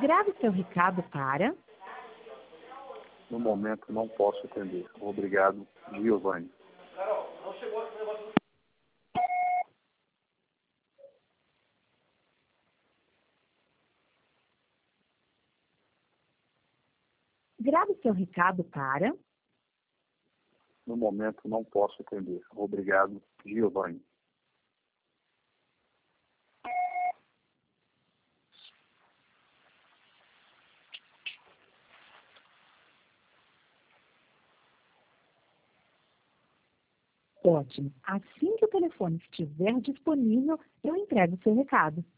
Grave seu recado para... No momento não posso atender. Obrigado, Giovanni. Grave seu recado para... No momento não posso atender. Obrigado, Giovanni. Ótimo. Assim que o telefone estiver disponível, eu entrego o seu recado.